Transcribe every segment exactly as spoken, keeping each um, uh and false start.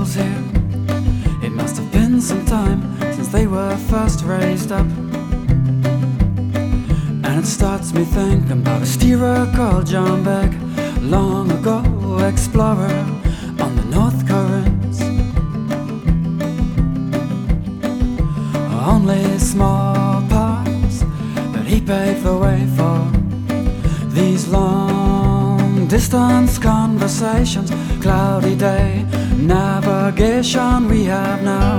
hills here. It must have been some time since they were first raised up. And it starts me thinking about a steerer called John Beck, long ago explorer on the North Currents. Only small parts, but he paved the way for these long distance conversations. Cloudy day navigation we have now.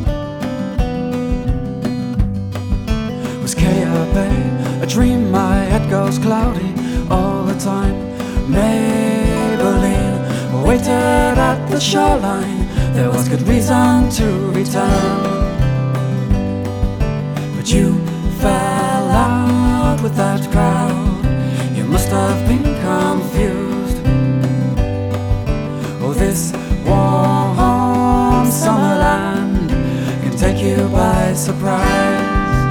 Was K up a, a dream? My head goes cloudy all the time. Maybelline waited at the shoreline. There was good reason to return, but you fell out with that crowd. You must have been confused. Oh, this warm summer land can take you by surprise.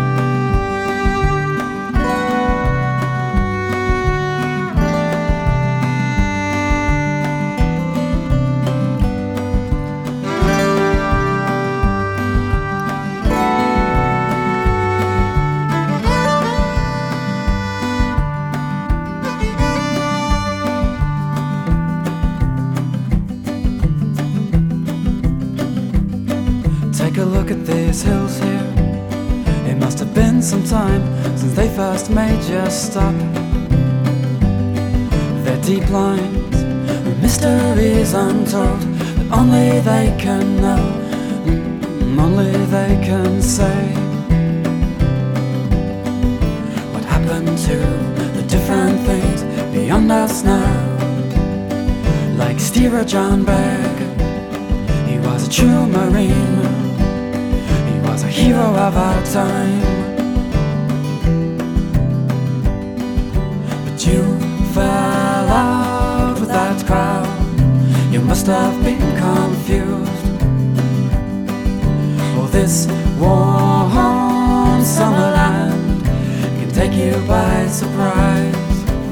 Take a look at these hills here. It must have been some time since they first made you stop. Their deep lines, mysteries untold, that only they can know, only they can say. What happened to the different things beyond us now? Like steerer John Beck, he was a true marine, was a hero of our time. But you fell out with that crowd. You must have been confused. Oh, this warm summer land can take you by surprise.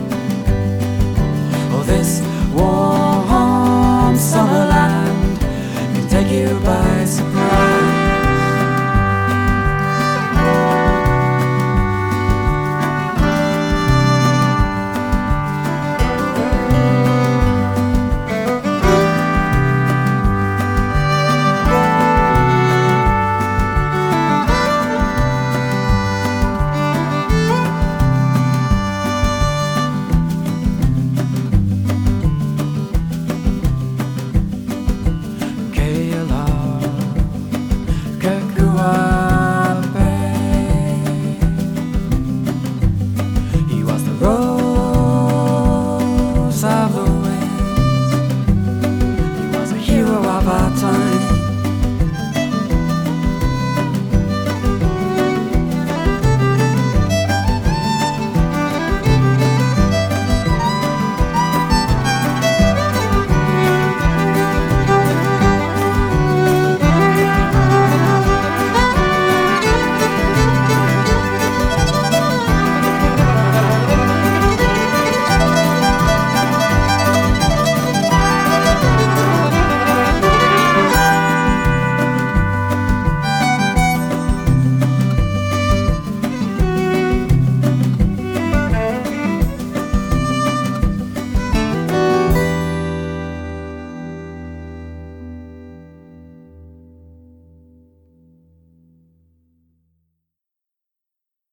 Oh, this warm summer land can take you by surprise. He was the rose of the winds. He was a hero of our time.